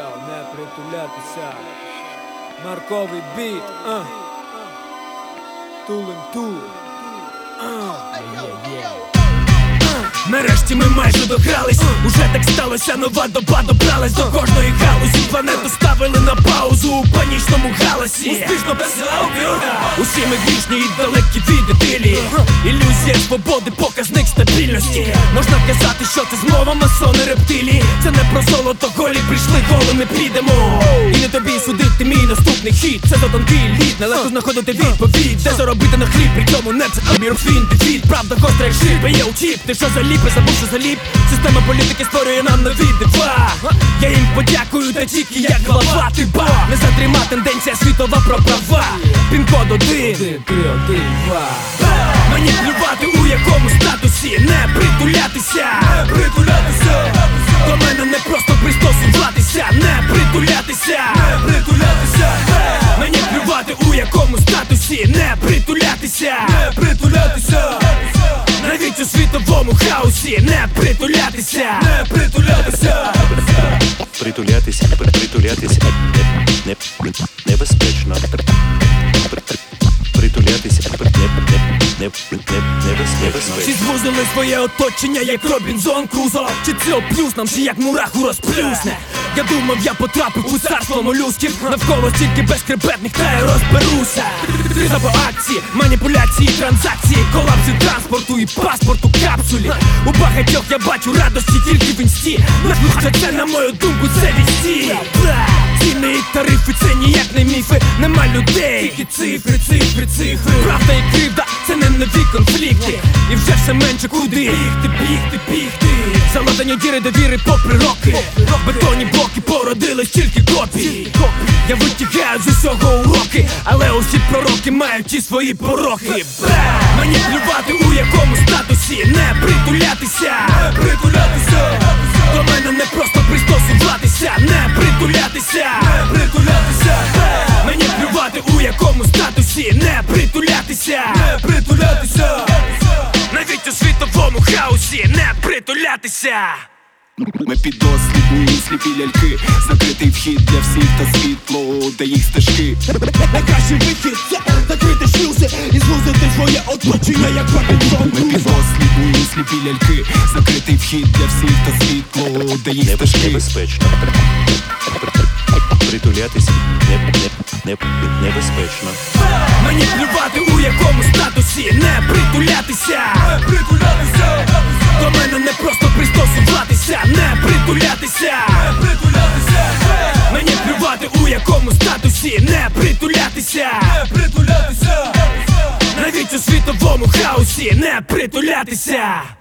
не притулятися. Марковий біт, тулим тул. Нарешті ми майже догрались. Уже так сталося, нова доба добралась до кожної галузі. Планету ставили на паузу у панічному галасі. Успішно без аудіо. Усі ми грішні і далекі від ідилії. Ілюзія свободи, показник стабільності. Можна казати, що це змова масони рептилії. Це не про золото, голі прийшли, голими підемо. І не тобі судити мій наступний хід. Це то тонкий лід, нелегко знаходити відповідь. Де заробити на хліб, при цьому не це амірфін дефіт. Правда гостра як шип, є учіп. Ти що заліпи, забув, що заліп. Система політики створює нам нові дива. Я їм подякую, та тільки як глава тиба. Не затрима тенденція світова про права. Пін-код 1, 3, 1, 2. Мені плювати у якому статусі. Не притулятися, не притулятися. До мене не просто пристосуватися. Не притулятися, не притулятися. Мені плювати у якому статусі. Не притулятися, не притулятися. Навіть у світовому хаосі. Не притулятися, не притулятися. Притулятися, притулятися небезпечно. Притулятися небезпечно. Всі звузили своє оточення, як Робінзон Крузо. Чи це оплюс нам, чи як мураху розплюсне. Я думав, я потрапив у царство молюсків. Навколо стільки безкребетних, та я розберуся. Криза по акції, маніпуляції, транзакції, колапси транспорту і паспорту капсулі. У багатьох я бачу радості тільки в інсті. Що це, на мою думку, це вісті. Ціни і тарифи, це ніяк не міфи. Нема людей, тільки цифри, цифри, цифри. Правда і кривда, це не нові конфлікти. І вже все менше куди бігти, бігти, бігти. Заладані діри довіри попри роки. Бетонні блоки породились тільки копії. Я витягаю з усього уроки, але усі пророки мають і свої пороки. Мені плювати у якому статусі. Не притулятися, не притулятися. До мене не просто пристосуватися. Не притулятися, не притулятися. Мені плювати у якому статусі. Не притулятися, не притулятися. Навіть у світовому хаосі. Не притулятися. Ми піддослідні, сліпі ляльки. Закритий вхід для всіх та світло, де їх стежки. Найкращий вихід – це закрити шлюзи і звузити своє оточення, як Робінзон Ми піддослідні, сліпі ляльки. Закритий вхід для всіх та світло, де їх стежки. Небезпечно. Притулятися небезпечно. Мені плювати у якому статусі. Не притулятися, не притулятися. До мене не просто пристосуватися. Не притулятися, не притулятися. Мені плювати у якому статусі. Не притулятися, не притулятися. Навіть у світовому хаосі. Не притулятися.